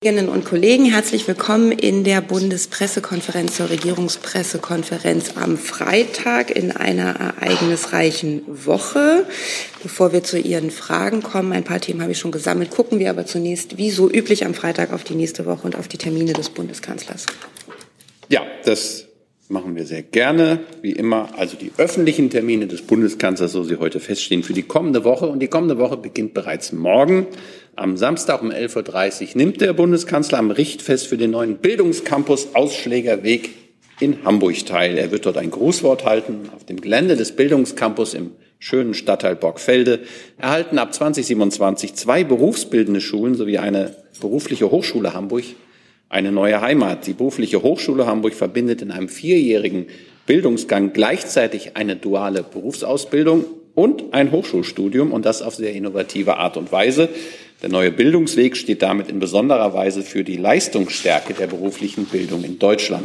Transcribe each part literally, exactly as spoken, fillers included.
Kolleginnen und Kollegen, herzlich willkommen in der Bundespressekonferenz zur Regierungspressekonferenz am Freitag in einer ereignisreichen Woche. Bevor wir zu Ihren Fragen kommen, ein paar Themen habe ich schon gesammelt, gucken wir aber zunächst, wie so üblich, am Freitag auf die nächste Woche und auf die Termine des Bundeskanzlers. Ja, das machen wir sehr gerne, wie immer. Also die öffentlichen Termine des Bundeskanzlers, so sie heute feststehen, für die kommende Woche. Und die kommende Woche beginnt bereits morgen. Am Samstag um elf Uhr dreißig nimmt der Bundeskanzler am Richtfest für den neuen Bildungscampus Ausschlägerweg in Hamburg teil. Er wird dort ein Grußwort halten. Auf dem Gelände des Bildungscampus im schönen Stadtteil Borgfelde erhalten ab zwanzig siebenundzwanzig zwei berufsbildende Schulen sowie eine berufliche Hochschule Hamburg eine neue Heimat. Die berufliche Hochschule Hamburg verbindet in einem vierjährigen Bildungsgang gleichzeitig eine duale Berufsausbildung und ein Hochschulstudium, und das auf sehr innovative Art und Weise. Der neue Bildungsweg steht damit in besonderer Weise für die Leistungsstärke der beruflichen Bildung in Deutschland.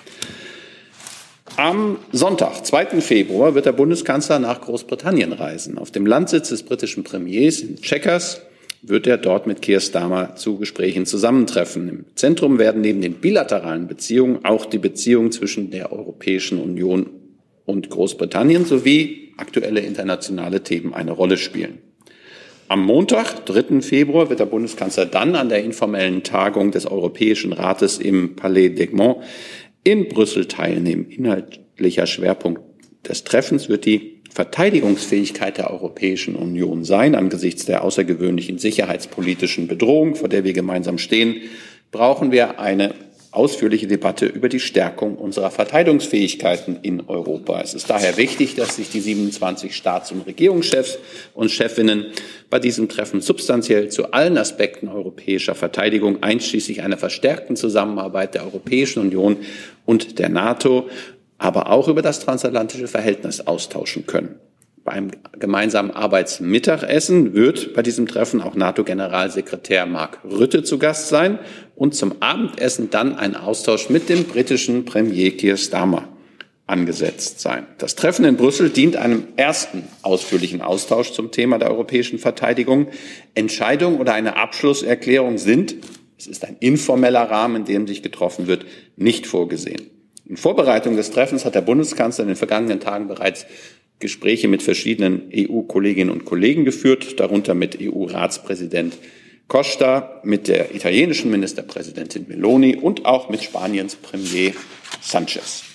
Am Sonntag, zweiten Februar, wird der Bundeskanzler nach Großbritannien reisen. Auf dem Landsitz des britischen Premiers in Chequers wird er dort mit Keir Starmer zu Gesprächen zusammentreffen. Im Zentrum werden neben den bilateralen Beziehungen auch die Beziehungen zwischen der Europäischen Union und Großbritannien sowie aktuelle internationale Themen eine Rolle spielen. Am Montag, dritten Februar, wird der Bundeskanzler dann an der informellen Tagung des Europäischen Rates im Palais d'Egmont in Brüssel teilnehmen. Inhaltlicher Schwerpunkt des Treffens wird die Verteidigungsfähigkeit der Europäischen Union sein. Angesichts der außergewöhnlichen sicherheitspolitischen Bedrohung, vor der wir gemeinsam stehen, brauchen wir eine ausführliche Debatte über die Stärkung unserer Verteidigungsfähigkeiten in Europa. Es ist daher wichtig, dass sich die siebenundzwanzig Staats- und Regierungschefs und Chefinnen bei diesem Treffen substanziell zu allen Aspekten europäischer Verteidigung, einschließlich einer verstärkten Zusammenarbeit der Europäischen Union und der NATO, aber auch über das transatlantische Verhältnis austauschen können. Beim gemeinsamen Arbeitsmittagessen wird bei diesem Treffen auch NATO-Generalsekretär Mark Rutte zu Gast sein und zum Abendessen dann ein Austausch mit dem britischen Premier Keir Starmer angesetzt sein. Das Treffen in Brüssel dient einem ersten ausführlichen Austausch zum Thema der europäischen Verteidigung. Entscheidung oder eine Abschlusserklärung sind, es ist ein informeller Rahmen, in dem sich getroffen wird, nicht vorgesehen. In Vorbereitung des Treffens hat der Bundeskanzler in den vergangenen Tagen bereits Gespräche mit verschiedenen E U-Kolleginnen und Kollegen geführt, darunter mit E U-Ratspräsident Costa, mit der italienischen Ministerpräsidentin Meloni und auch mit Spaniens Premier Sanchez.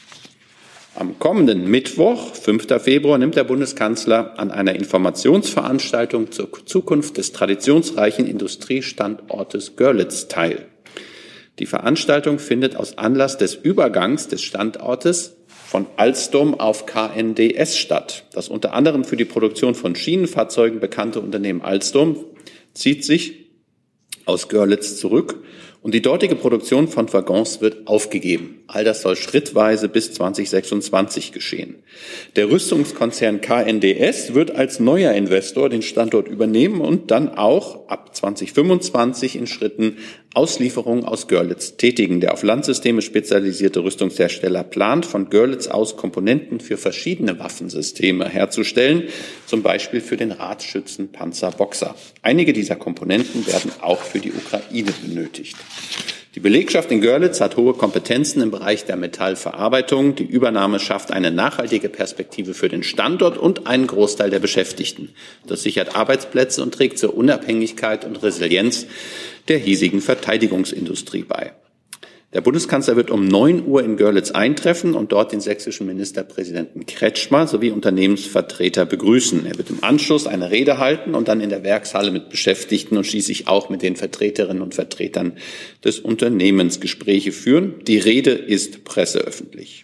Am kommenden Mittwoch, fünften Februar, nimmt der Bundeskanzler an einer Informationsveranstaltung zur Zukunft des traditionsreichen Industriestandortes Görlitz teil. Die Veranstaltung findet aus Anlass des Übergangs des Standortes von Alstom auf K N D S statt. Das unter anderem für die Produktion von Schienenfahrzeugen bekannte Unternehmen Alstom zieht sich aus Görlitz zurück und die dortige Produktion von Waggons wird aufgegeben. All das soll schrittweise bis zwanzig sechsundzwanzig geschehen. Der Rüstungskonzern K N D S wird als neuer Investor den Standort übernehmen und dann auch ab zwanzig fünfundzwanzig in Schritten Auslieferungen aus Görlitz tätigen. Der auf Landsysteme spezialisierte Rüstungshersteller plant, von Görlitz aus Komponenten für verschiedene Waffensysteme herzustellen, zum Beispiel für den Radschützenpanzer Boxer. Einige dieser Komponenten werden auch für die Ukraine benötigt. Die Belegschaft in Görlitz hat hohe Kompetenzen im Bereich der Metallverarbeitung. Die Übernahme schafft eine nachhaltige Perspektive für den Standort und einen Großteil der Beschäftigten. Das sichert Arbeitsplätze und trägt zur Unabhängigkeit und Resilienz der hiesigen Verteidigungsindustrie bei. Der Bundeskanzler wird um neun Uhr in Görlitz eintreffen und dort den sächsischen Ministerpräsidenten Kretschmer sowie Unternehmensvertreter begrüßen. Er wird im Anschluss eine Rede halten und dann in der Werkshalle mit Beschäftigten und schließlich auch mit den Vertreterinnen und Vertretern des Unternehmens Gespräche führen. Die Rede ist presseöffentlich.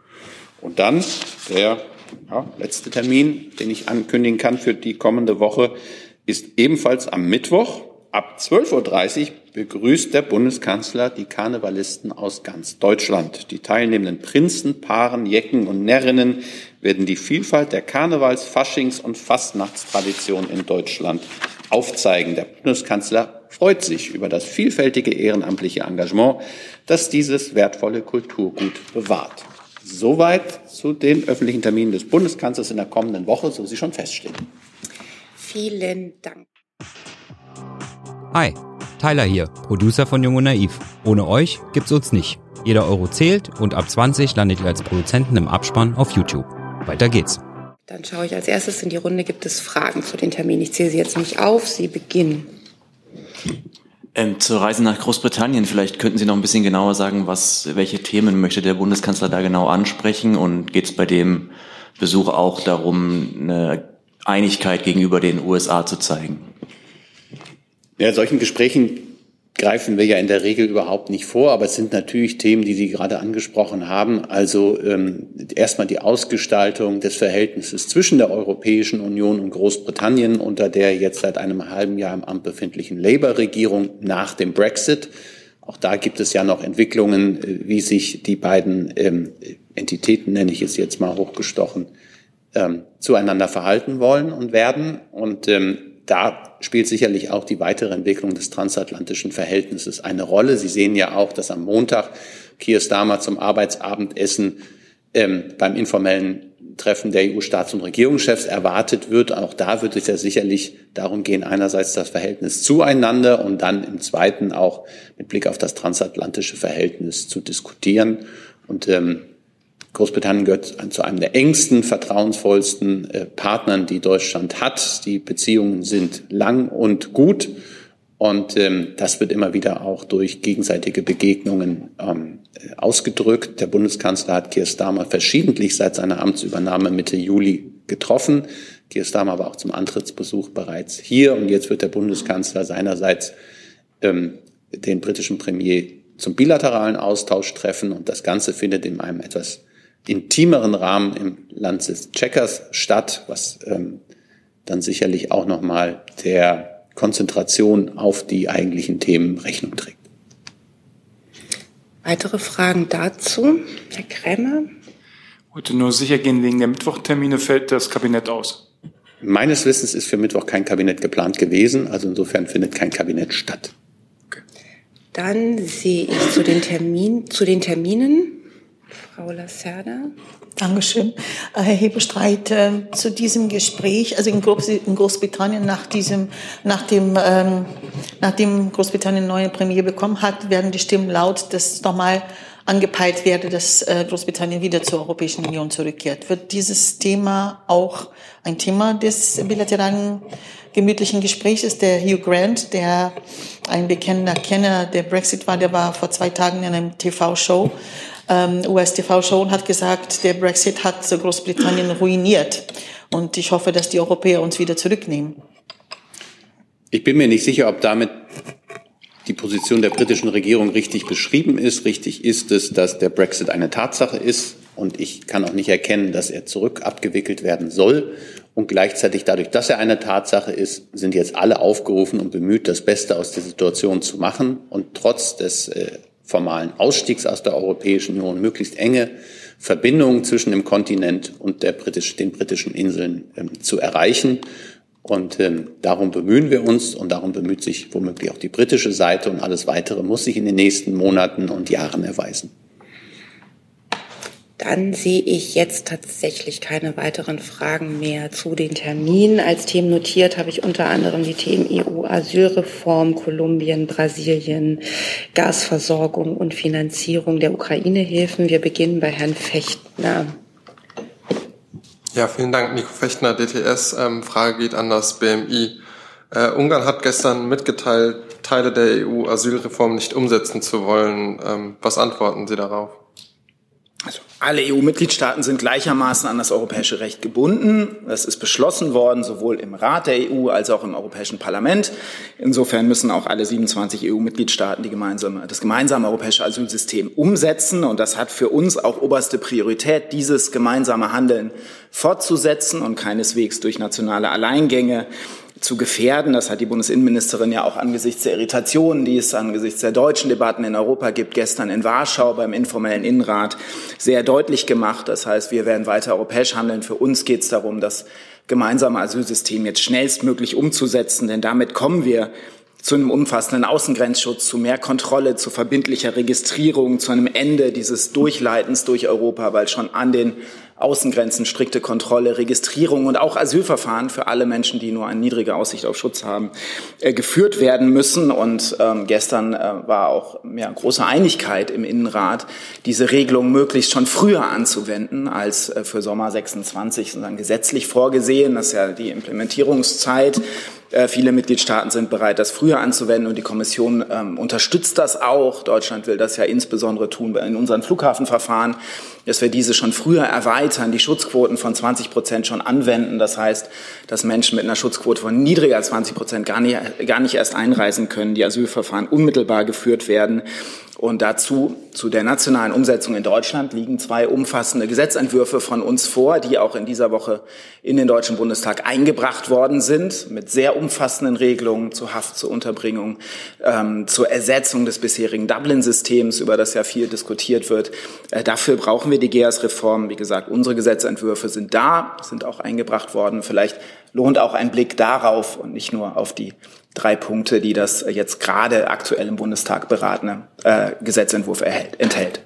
Und dann der ja, letzte Termin, den ich ankündigen kann für die kommende Woche, ist ebenfalls am Mittwoch. Ab zwölf Uhr dreißig begrüßt der Bundeskanzler die Karnevalisten aus ganz Deutschland. Die teilnehmenden Prinzen, Paaren, Jecken und Närrinnen werden die Vielfalt der Karnevals-, Faschings- und Fastnachtstradition in Deutschland aufzeigen. Der Bundeskanzler freut sich über das vielfältige ehrenamtliche Engagement, das dieses wertvolle Kulturgut bewahrt. Soweit zu den öffentlichen Terminen des Bundeskanzlers in der kommenden Woche, so sie schon feststehen. Vielen Dank. Hi, Tyler hier, Producer von Jung und Naiv. Ohne euch gibt's uns nicht. Jeder Euro zählt und ab zwanzig landet ihr als Produzenten im Abspann auf YouTube. Weiter geht's. Dann schaue ich als erstes in die Runde. Gibt es Fragen zu den Terminen? Ich zähle sie jetzt nicht auf. Sie beginnen. Ähm, zur Reise nach Großbritannien, vielleicht könnten Sie noch ein bisschen genauer sagen, was, welche Themen möchte der Bundeskanzler da genau ansprechen, und geht es bei dem Besuch auch darum, eine Einigkeit gegenüber den U S A zu zeigen? Ja, solchen Gesprächen greifen wir ja in der Regel überhaupt nicht vor, aber es sind natürlich Themen, die Sie gerade angesprochen haben. Also ähm, erstmal die Ausgestaltung des Verhältnisses zwischen der Europäischen Union und Großbritannien unter der jetzt seit einem halben Jahr im Amt befindlichen Labour-Regierung nach dem Brexit. Auch da gibt es ja noch Entwicklungen, wie sich die beiden ähm, Entitäten, nenne ich es jetzt mal hochgestochen, ähm, zueinander verhalten wollen und werden. Und ähm, da spielt sicherlich auch die weitere Entwicklung des transatlantischen Verhältnisses eine Rolle. Sie sehen ja auch, dass am Montag Keir Starmer zum Arbeitsabendessen ähm, beim informellen Treffen der E U-Staats- und Regierungschefs erwartet wird. Auch da wird es ja sicherlich darum gehen, einerseits das Verhältnis zueinander und dann im Zweiten auch mit Blick auf das transatlantische Verhältnis zu diskutieren. Und ähm, Großbritannien gehört zu einem der engsten, vertrauensvollsten äh, Partnern, die Deutschland hat. Die Beziehungen sind lang und gut, und ähm, das wird immer wieder auch durch gegenseitige Begegnungen ähm, ausgedrückt. Der Bundeskanzler hat Keir Starmer verschiedentlich seit seiner Amtsübernahme Mitte Juli getroffen. Keir Starmer war auch zum Antrittsbesuch bereits hier, und jetzt wird der Bundeskanzler seinerseits ähm, den britischen Premier zum bilateralen Austausch treffen, und das Ganze findet in einem etwas intimeren Rahmen im Landsitz Chequers statt, was ähm, dann sicherlich auch nochmal der Konzentration auf die eigentlichen Themen Rechnung trägt. Weitere Fragen dazu? Herr Krämer? Ich wollte nur sicher gehen, wegen der Mittwochtermine fällt das Kabinett aus. Meines Wissens ist für Mittwoch kein Kabinett geplant gewesen, also insofern findet kein Kabinett statt. Okay. Dann sehe ich zu den Termin, zu den Terminen Frau Lacerda. Dankeschön. Herr Hebestreit, äh, zu diesem Gespräch, also in, Groß, in Großbritannien nach diesem, nach dem, ähm, nachdem Großbritannien einen neuen Premier bekommen hat, werden die Stimmen laut, dass nochmal angepeilt werde, dass äh, Großbritannien wieder zur Europäischen Union zurückkehrt. Wird dieses Thema auch ein Thema des bilateralen gemütlichen Gesprächs ist? Der Hugh Grant, der ein bekennender Kenner der Brexit war, der war vor zwei Tagen in einem T V-Show, ähm, U S-T V-Show, und hat gesagt, der Brexit hat Großbritannien ruiniert. Und ich hoffe, dass die Europäer uns wieder zurücknehmen. Ich bin mir nicht sicher, ob damit die Position der britischen Regierung richtig beschrieben ist. Richtig ist es, dass der Brexit eine Tatsache ist, und ich kann auch nicht erkennen, dass er zurück abgewickelt werden soll. Und gleichzeitig dadurch, dass er eine Tatsache ist, sind jetzt alle aufgerufen und bemüht, das Beste aus der Situation zu machen und trotz des äh, formalen Ausstiegs aus der Europäischen Union möglichst enge Verbindungen zwischen dem Kontinent und der britisch, den britischen Inseln ähm, zu erreichen. Und ähm, darum bemühen wir uns, und darum bemüht sich womöglich auch die britische Seite, und alles Weitere muss sich in den nächsten Monaten und Jahren erweisen. Dann sehe ich jetzt tatsächlich keine weiteren Fragen mehr zu den Terminen. Als Themen notiert habe ich unter anderem die Themen E U-Asylreform, Kolumbien, Brasilien, Gasversorgung und Finanzierung der Ukraine-Hilfen. Wir beginnen bei Herrn Fechtner. Ja, vielen Dank, Nico Fechtner, D T S. Ähm, Frage geht an das B M I. Äh, Ungarn hat gestern mitgeteilt, Teile der E U-Asylreform nicht umsetzen zu wollen. Ähm, was antworten Sie darauf? Also alle E U-Mitgliedstaaten sind gleichermaßen an das europäische Recht gebunden. Das ist beschlossen worden, sowohl im Rat der E U als auch im Europäischen Parlament. Insofern müssen auch alle siebenundzwanzig E U-Mitgliedstaaten die gemeinsame, das gemeinsame europäische Asylsystem umsetzen. Und das hat für uns auch oberste Priorität, dieses gemeinsame Handeln fortzusetzen und keineswegs durch nationale Alleingänge zu gefährden. Das hat die Bundesinnenministerin ja auch angesichts der Irritationen, die es angesichts der deutschen Debatten in Europa gibt, gestern in Warschau beim informellen Innenrat sehr deutlich gemacht. Das heißt, wir werden weiter europäisch handeln. Für uns geht es darum, das gemeinsame Asylsystem jetzt schnellstmöglich umzusetzen, denn damit kommen wir zu einem umfassenden Außengrenzschutz, zu mehr Kontrolle, zu verbindlicher Registrierung, zu einem Ende dieses Durchleitens durch Europa, weil schon an den Außengrenzen, strikte Kontrolle, Registrierung und auch Asylverfahren für alle Menschen, die nur eine niedrige Aussicht auf Schutz haben, äh, geführt werden müssen. Und ähm, gestern äh, war auch ja, große Einigkeit im Innenrat, diese Regelung möglichst schon früher anzuwenden als äh, für Sommer sechsundzwanzig, sondern gesetzlich vorgesehen. Das ist ja die Implementierungszeit. Äh, viele Mitgliedstaaten sind bereit, das früher anzuwenden, und die Kommission ähm, unterstützt das auch. Deutschland will das ja insbesondere tun in unseren Flughafenverfahren, dass wir diese schon früher erweitern, die Schutzquoten von zwanzig Prozent schon anwenden. Das heißt, dass Menschen mit einer Schutzquote von niedriger als zwanzig Prozent gar nicht, gar nicht erst einreisen können, die Asylverfahren unmittelbar geführt werden. Und dazu, zu der nationalen Umsetzung in Deutschland, liegen zwei umfassende Gesetzentwürfe von uns vor, die auch in dieser Woche in den Deutschen Bundestag eingebracht worden sind, mit sehr umfassenden Regelungen zur Haft, zur Unterbringung, ähm, zur Ersetzung des bisherigen Dublin-Systems, über das ja viel diskutiert wird. Äh, dafür brauchen wir die G E A S-Reform. Wie gesagt, unsere Gesetzentwürfe sind da, sind auch eingebracht worden. Vielleicht lohnt auch ein Blick darauf und nicht nur auf die drei Punkte, die das jetzt gerade aktuell im Bundestag beratene äh, Gesetzentwurf erhält, enthält.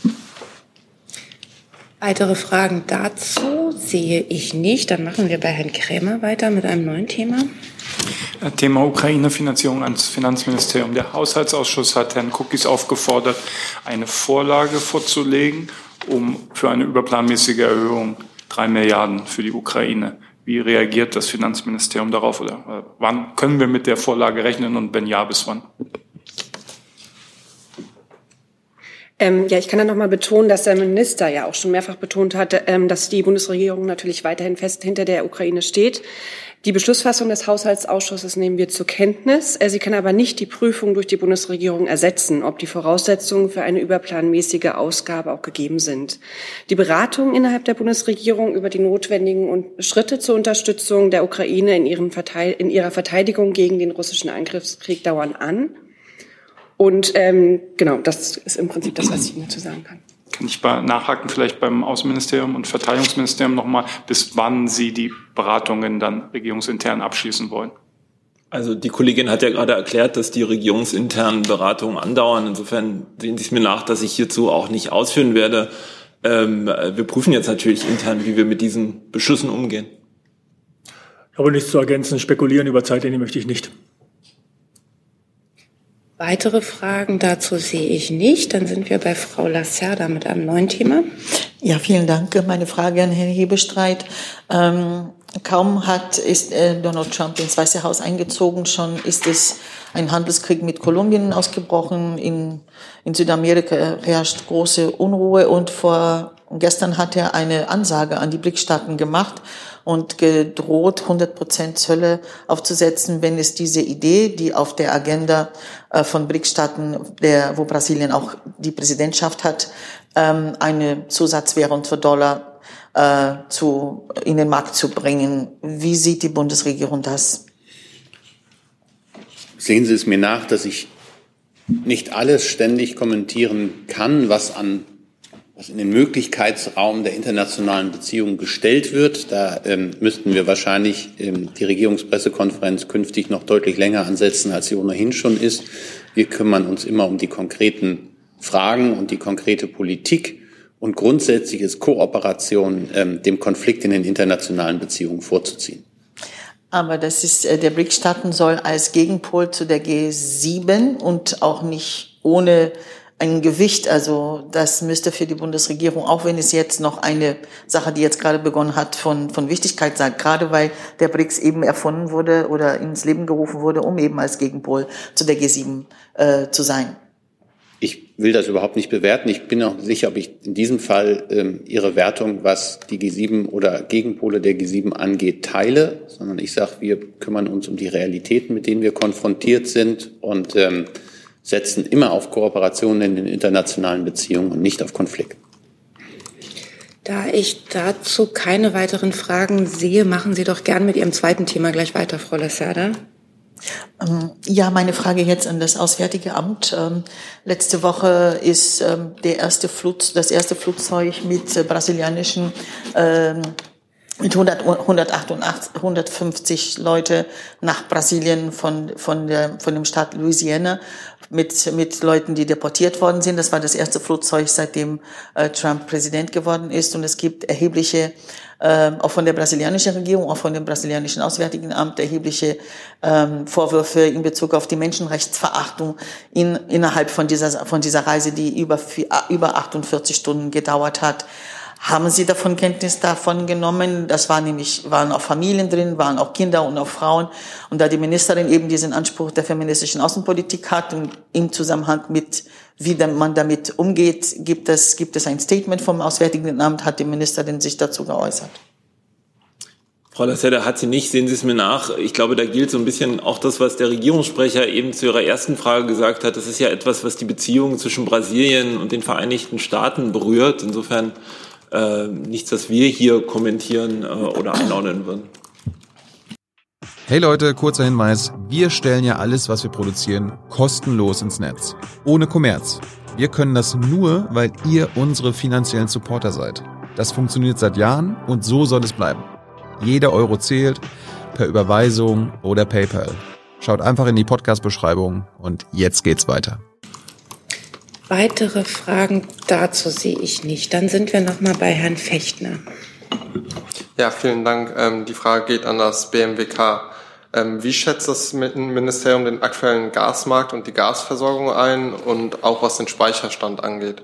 Weitere Fragen dazu sehe ich nicht. Dann machen wir bei Herrn Krämer weiter mit einem neuen Thema. Thema Ukraine-Finanzierung ans Finanzministerium. Der Haushaltsausschuss hat Herrn Kukis aufgefordert, eine Vorlage vorzulegen, um für eine überplanmäßige Erhöhung drei Milliarden für die Ukraine. Wie reagiert das Finanzministerium darauf? Oder äh, wann können wir mit der Vorlage rechnen, und wenn ja, bis wann? Ähm, ja, ich kann da noch mal betonen, dass der Minister ja auch schon mehrfach betont hat, ähm, dass die Bundesregierung natürlich weiterhin fest hinter der Ukraine steht. Die Beschlussfassung des Haushaltsausschusses nehmen wir zur Kenntnis. Sie kann aber nicht die Prüfung durch die Bundesregierung ersetzen, ob die Voraussetzungen für eine überplanmäßige Ausgabe auch gegeben sind. Die Beratungen innerhalb der Bundesregierung über die notwendigen Schritte zur Unterstützung der Ukraine in, ihren Verteid- in ihrer Verteidigung gegen den russischen Angriffskrieg dauern an. Und ähm, genau, das ist im Prinzip das, was ich Ihnen dazu sagen kann. Kann ich nachhaken, vielleicht beim Außenministerium und Verteidigungsministerium nochmal, bis wann Sie die Beratungen dann regierungsintern abschließen wollen? Also die Kollegin hat ja gerade erklärt, dass die regierungsinternen Beratungen andauern. Insofern sehen Sie es mir nach, dass ich hierzu auch nicht ausführen werde. Ähm, wir prüfen jetzt natürlich intern, wie wir mit diesen Beschlüssen umgehen. Ich habe nichts zu ergänzen. Spekulieren über Zeitlinie möchte ich nicht. Weitere Fragen dazu sehe ich nicht. Dann sind wir bei Frau Lacerda mit einem neuen Thema. Ja, vielen Dank. Meine Frage an Herrn Hebestreit. Ähm, kaum hat ist äh, Donald Trump ins Weiße Haus eingezogen, schon ist es ein Handelskrieg mit Kolumbien ausgebrochen. In, in Südamerika herrscht große Unruhe, und vor gestern hat er eine Ansage an die B R I C-Staaten gemacht und gedroht, hundert Prozent Zölle aufzusetzen, wenn es diese Idee, die auf der Agenda äh, von B R I C-Staaten, der, wo Brasilien auch die Präsidentschaft hat, ähm, eine Zusatzwährung für Dollar äh, zu, in den Markt zu bringen. Wie sieht die Bundesregierung das? Sehen Sie es mir nach, dass ich nicht alles ständig kommentieren kann, was an was in den Möglichkeitsraum der internationalen Beziehungen gestellt wird. Da ähm, müssten wir wahrscheinlich ähm, die Regierungspressekonferenz künftig noch deutlich länger ansetzen, als sie ohnehin schon ist. Wir kümmern uns immer um die konkreten Fragen und die konkrete Politik. Und grundsätzlich ist Kooperation ähm, dem Konflikt in den internationalen Beziehungen vorzuziehen. Aber das ist, der B R I C-Staaten soll als Gegenpol zu der G sieben und auch nicht ohne ein Gewicht, also das müsste für die Bundesregierung, auch wenn es jetzt noch eine Sache, die jetzt gerade begonnen hat, von, von Wichtigkeit sein, gerade weil der B R I C S eben erfunden wurde oder ins Leben gerufen wurde, um eben als Gegenpol zu der G sieben äh, zu sein. Ich will das überhaupt nicht bewerten. Ich bin auch nicht sicher, ob ich in diesem Fall ähm, Ihre Wertung, was die G sieben oder Gegenpole der G sieben angeht, teile, sondern ich sage, wir kümmern uns um die Realitäten, mit denen wir konfrontiert sind, und ähm, setzen immer auf Kooperation in den internationalen Beziehungen und nicht auf Konflikt. Da ich dazu keine weiteren Fragen sehe, machen Sie doch gern mit Ihrem zweiten Thema gleich weiter, Frau Lacerda. Ja, meine Frage jetzt an das Auswärtige Amt. Ähm, letzte Woche ist ähm, der erste Flug, das erste Flugzeug mit äh, brasilianischen ähm, mit hundert, hundertachtundachtzig, hundertfünfzig Leute nach Brasilien von von der von dem Staat Louisiana mit, mit Leuten, die deportiert worden sind. Das war das erste Flugzeug, seitdem äh, Trump Präsident geworden ist. Und es gibt erhebliche, äh, auch von der brasilianischen Regierung, auch von dem brasilianischen Auswärtigen Amt, erhebliche ähm, Vorwürfe in Bezug auf die Menschenrechtsverachtung in, innerhalb von dieser, von dieser Reise, die über, über achtundvierzig Stunden gedauert hat. Haben Sie davon Kenntnis davon genommen? Das war nämlich, waren auch Familien drin, waren auch Kinder und auch Frauen. Und da die Ministerin eben diesen Anspruch der feministischen Außenpolitik hat und im Zusammenhang mit, wie man damit umgeht, gibt es, gibt es ein Statement vom Auswärtigen Amt, hat die Ministerin sich dazu geäußert. Frau Lacerda, hat sie nicht, sehen Sie es mir nach. Ich glaube, da gilt so ein bisschen auch das, was der Regierungssprecher eben zu Ihrer ersten Frage gesagt hat. Das ist ja etwas, was die Beziehungen zwischen Brasilien und den Vereinigten Staaten berührt. Insofern Äh, nichts, was wir hier kommentieren äh, oder einordnen würden. Hey Leute, kurzer Hinweis. Wir stellen ja alles, was wir produzieren, kostenlos ins Netz. Ohne Kommerz. Wir können das nur, weil ihr unsere finanziellen Supporter seid. Das funktioniert seit Jahren und so soll es bleiben. Jeder Euro zählt, per Überweisung oder PayPal. Schaut einfach in die Podcast-Beschreibung und jetzt geht's weiter. Weitere Fragen dazu sehe ich nicht. Dann sind wir noch mal bei Herrn Fechtner. Ja, vielen Dank. Ähm, die Frage geht an das B M W K. Ähm, wie schätzt das Ministerium den aktuellen Gasmarkt und die Gasversorgung ein und auch was den Speicherstand angeht?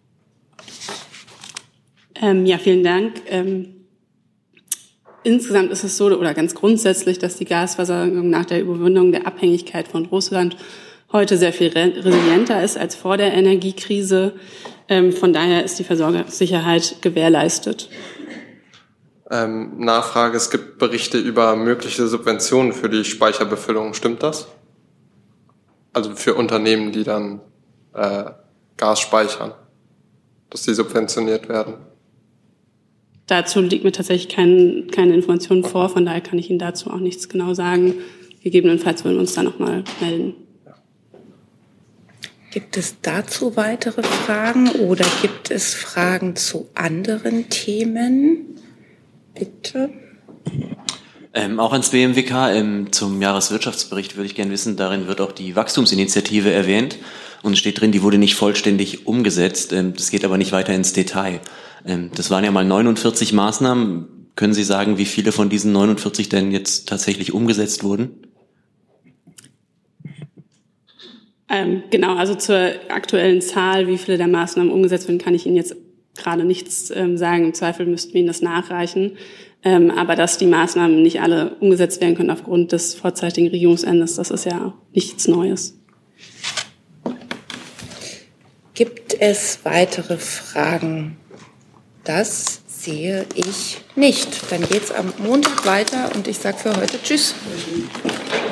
Ähm, ja, vielen Dank. Ähm, insgesamt ist es so, oder ganz grundsätzlich, dass die Gasversorgung nach der Überwindung der Abhängigkeit von Russland heute sehr viel resilienter ist als vor der Energiekrise. Ähm, von daher ist die Versorgungssicherheit gewährleistet. Ähm, Nachfrage, es gibt Berichte über mögliche Subventionen für die Speicherbefüllung. Stimmt das? Also für Unternehmen, die dann äh, Gas speichern, dass die subventioniert werden? Dazu liegt mir tatsächlich kein, keine Information vor, von daher kann ich Ihnen dazu auch nichts genau sagen. Gegebenenfalls würden wir uns da nochmal melden. Gibt es dazu weitere Fragen oder gibt es Fragen zu anderen Themen? Bitte. Ähm, auch ans B M W K ähm, zum Jahreswirtschaftsbericht würde ich gerne wissen, darin wird auch die Wachstumsinitiative erwähnt und es steht drin, die wurde nicht vollständig umgesetzt. Ähm, das geht aber nicht weiter ins Detail. Ähm, das waren ja mal neunundvierzig Maßnahmen. Können Sie sagen, wie viele von diesen neunundvierzig denn jetzt tatsächlich umgesetzt wurden? Ähm, genau, also zur aktuellen Zahl, wie viele der Maßnahmen umgesetzt werden, kann ich Ihnen jetzt gerade nichts ähm, sagen. Im Zweifel müssten wir Ihnen das nachreichen. Ähm, aber dass die Maßnahmen nicht alle umgesetzt werden können aufgrund des vorzeitigen Regierungsendes, das ist ja nichts Neues. Gibt es weitere Fragen? Das sehe ich nicht. Dann geht's am Montag weiter und ich sage für heute Tschüss.